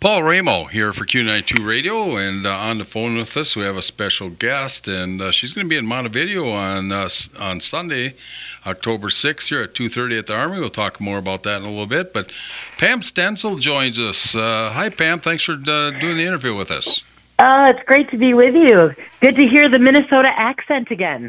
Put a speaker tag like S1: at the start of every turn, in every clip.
S1: Paul Ramo here for Q92 Radio, and on the phone with us we have a special guest, and she's going to be in Montevideo on Sunday, October 6th here at 2:30 at the Armory. We'll talk more about that in a little bit, but Pam Stenzel joins us. Hi, Pam. Thanks for doing the interview with us.
S2: Oh, it's great to be with you. Good to hear the Minnesota accent again.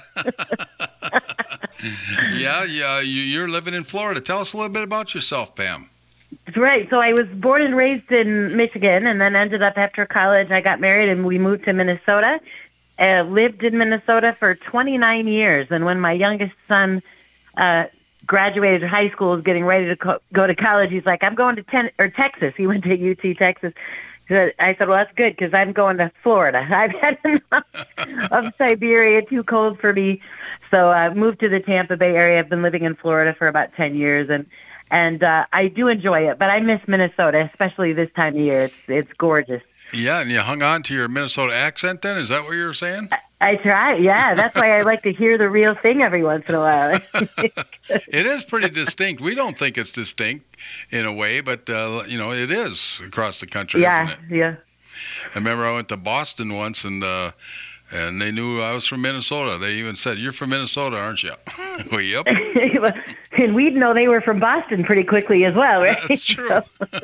S1: Yeah. You're living in Florida. Tell us a little bit about yourself, Pam.
S2: That's right. So I was born and raised in Michigan, and then ended up after college, I got married and we moved to Minnesota. Lived in Minnesota for 29 years. And when my youngest son graduated high school, was getting ready to go to college, he's like, I'm going to Texas. He went to UT Texas. So I said, well, that's good because I'm going to Florida. I've had enough of Siberia, too cold for me. So I moved to the Tampa Bay area. I've been living in Florida for about 10 years, and I do enjoy it, but I miss Minnesota, especially this time of year. It's gorgeous.
S1: Yeah, and you hung on to your Minnesota accent then? Is that what you were saying?
S2: I try, yeah. That's why I like to hear the real thing every once in a while.
S1: It is pretty distinct. We don't think it's distinct in a way, but, it is across the country, isn't it?
S2: Yeah.
S1: I remember I went to Boston once, and they knew I was from Minnesota. They even said, "You're from Minnesota, aren't you?" Well, yep.
S2: And we'd know they were from Boston pretty quickly as well, right?
S1: That's true.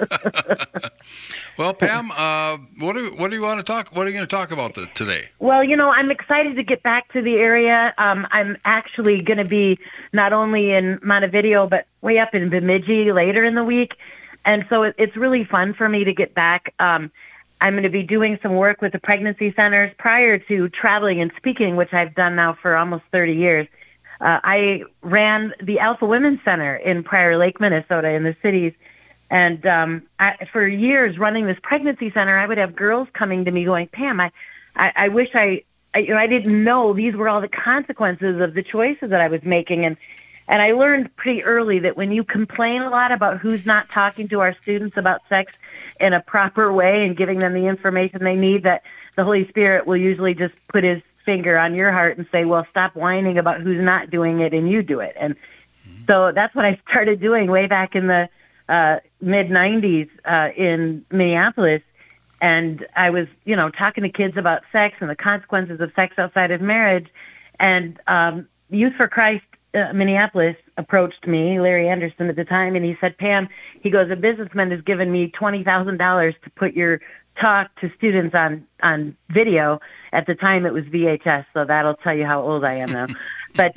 S1: Well, Pam, what do you want to talk? What are you going to talk about today?
S2: Well, I'm excited to get back to the area. I'm actually going to be not only in Montevideo, but way up in Bemidji later in the week. And so it's really fun for me to get back. I'm going to be doing some work with the pregnancy centers prior to traveling and speaking, which I've done now for almost 30 years. I ran the Alpha Women's Center in Prior Lake, Minnesota, in the cities. And for years running this pregnancy center, I would have girls coming to me going, Pam, I wish I didn't know these were all the consequences of the choices that I was making. And I learned pretty early that when you complain a lot about who's not talking to our students about sex in a proper way and giving them the information they need, that the Holy Spirit will usually just put his finger on your heart and say, well, stop whining about who's not doing it and you do it. And so that's what I started doing way back in the mid-'90s in Minneapolis. And I was, talking to kids about sex and the consequences of sex outside of marriage. And Youth for Christ Minneapolis approached me, Larry Anderson at the time, and he said, Pam, he goes, a businessman has given me $20,000 to put your talk to students on video. At the time it was VHS, so that'll tell you how old I am now. But,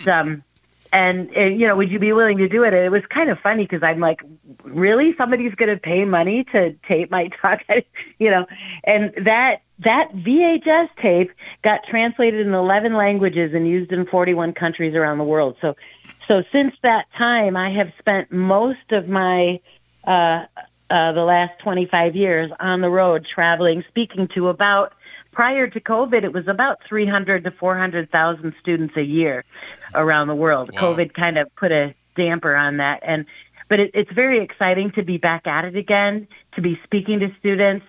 S2: would you be willing to do it? And it was kind of funny because I'm like, really? Somebody's going to pay money to tape my talk? And that VHS tape got translated in 11 languages and used in 41 countries around the world. So since that time, I have spent most of my the last 25 years on the road traveling, speaking to prior to COVID, it was about 300 to 400,000 students a year around the world.
S1: Wow.
S2: COVID kind of put a damper on that. But it's very exciting to be back at it again, to be speaking to students.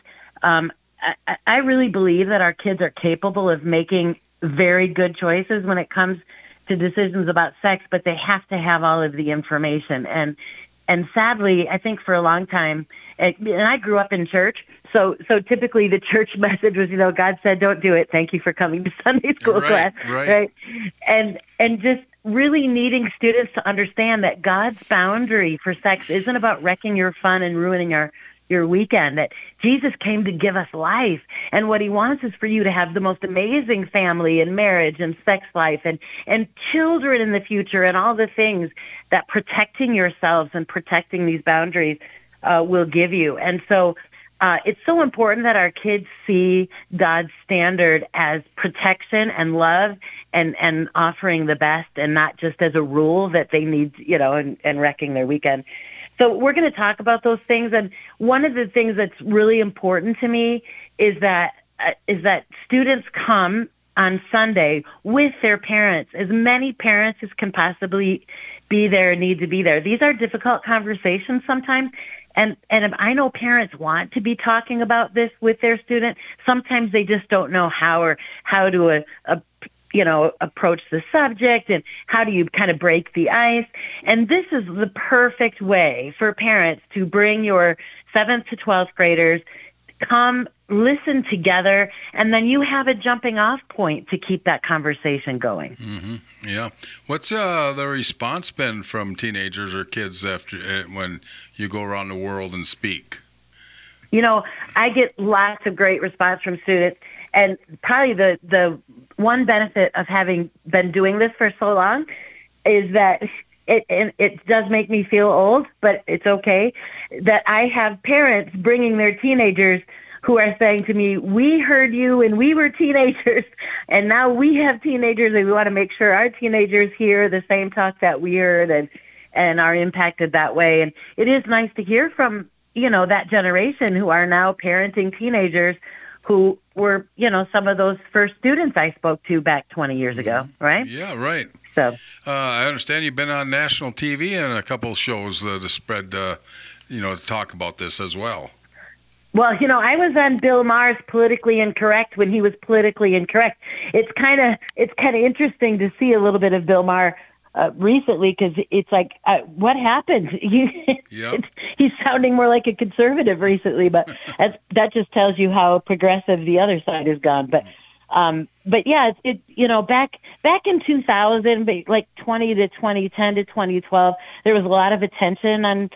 S2: I really believe that our kids are capable of making very good choices when it comes to decisions about sex, but they have to have all of the information. And sadly, I think for a long time, and I grew up in church, so typically the church message was, God said, don't do it. Thank you for coming to Sunday school class. Right. And just really needing students to understand that God's boundary for sex isn't about wrecking your fun and ruining your weekend, that Jesus came to give us life. And what he wants is for you to have the most amazing family and marriage and sex life and children in the future and all the things that protecting yourselves and protecting these boundaries will give you. And so it's so important that our kids see God's standard as protection and love and offering the best, and not just as a rule that they need, and wrecking their weekend. So we're going to talk about those things. And one of the things that's really important to me is that students come on Sunday with their parents. As many parents as can possibly be there need to be there. These are difficult conversations sometimes. And I know parents want to be talking about this with their student. Sometimes they just don't know how to approach the subject, and how do you kind of break the ice. And this is the perfect way for parents to bring your 7th to 12th graders come listen together, and then you have a jumping off point to keep that conversation going.
S1: Mm-hmm. Yeah. What's the response been from teenagers or kids after when you go around the world and speak?
S2: I get lots of great response from students, and probably the one benefit of having been doing this for so long is that it does make me feel old, but it's okay, that I have parents bringing their teenagers who are saying to me, we heard you when we were teenagers, and now we have teenagers, and we want to make sure our teenagers hear the same talk that we heard and are impacted that way. And it is nice to hear from, that generation who are now parenting teenagers who were, some of those first students I spoke to back 20 years ago, right?
S1: Yeah, right.
S2: So
S1: I understand you've been on national TV and a couple of shows to spread, to talk about this as well.
S2: Well, I was on Bill Maher's Politically Incorrect when he was politically incorrect. It's kind of interesting to see a little bit of Bill Maher recently, because it's like, what happened? He's sounding more like a conservative recently, but that just tells you how progressive the other side has gone. But yeah, back in 2000, like 20 to 2010 to 2012, there was a lot of attention on,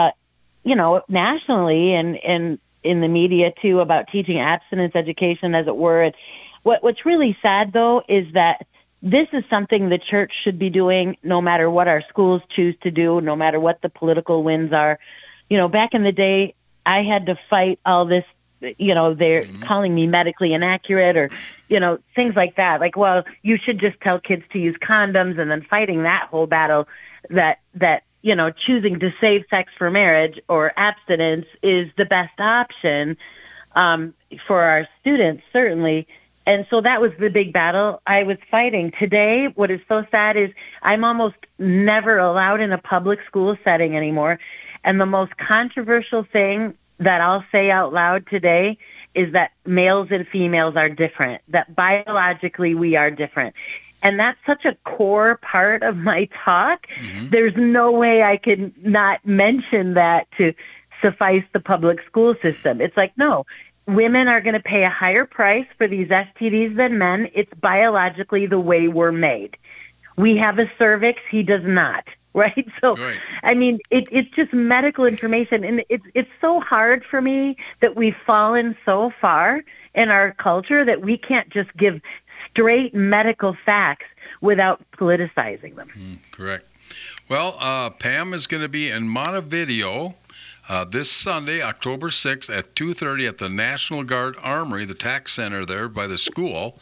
S2: nationally and in the media too, about teaching abstinence education, as it were. And what's really sad though is that this is something the church should be doing no matter what our schools choose to do, no matter what the political winds are. Back in the day, I had to fight all this, they're calling me medically inaccurate or, things like that. Like, well, you should just tell kids to use condoms, and then fighting that whole battle that choosing to save sex for marriage or abstinence is the best option for our students, certainly. And so that was the big battle I was fighting. Today, what is so sad is I'm almost never allowed in a public school setting anymore. And the most controversial thing that I'll say out loud today is that males and females are different, that biologically we are different. And that's such a core part of my talk. Mm-hmm. There's no way I can not mention that to suffice the public school system. It's like, no, women are going to pay a higher price for these STDs than men. It's biologically the way we're made. We have a cervix, he does not, right? So, right. I mean, it's just medical information. And it's so hard for me that we've fallen so far in our culture that we can't just give straight medical facts without politicizing them.
S1: Correct. Well, Pam is going to be in Montevideo this Sunday, October 6th at 2:30 at the National Guard Armory, the TAC Center there by the school.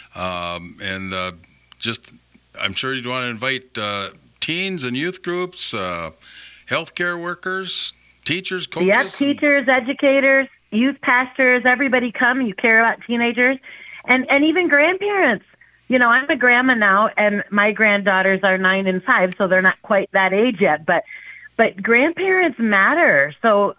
S1: I'm sure you'd want to invite teens and youth groups, healthcare workers, teachers, coaches.
S2: Yep, teachers, educators, youth pastors, everybody come. You care about teenagers. And even grandparents. I'm a grandma now, and my granddaughters are 9 and 5, so they're not quite that age yet. But grandparents matter. So,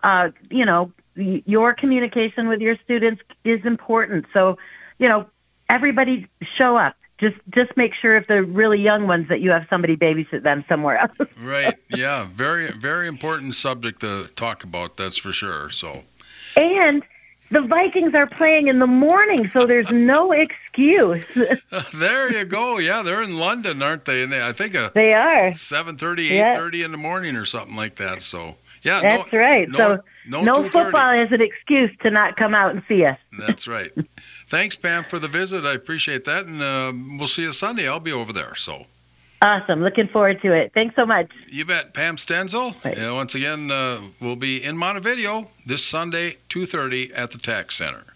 S2: your communication with your students is important. So, everybody show up. Just make sure if they're really young ones that you have somebody babysit them somewhere else.
S1: Right. Yeah. Very, very important subject to talk about. That's for sure. So.
S2: And the Vikings are playing in the morning, so there's no excuse.
S1: There you go. Yeah, they're in London, aren't they? And I think
S2: they are
S1: 7:30, 8:30 in the morning or something like that. So yeah,
S2: that's right. So no football is an excuse to not come out and see us.
S1: That's right. Thanks, Pam, for the visit. I appreciate that, and we'll see you Sunday. I'll be over there. So.
S2: Awesome. Looking forward to it. Thanks so much.
S1: You bet. Pam Stenzel. Once again, we'll be in Montevideo this Sunday, 2:30 at the TAC Center.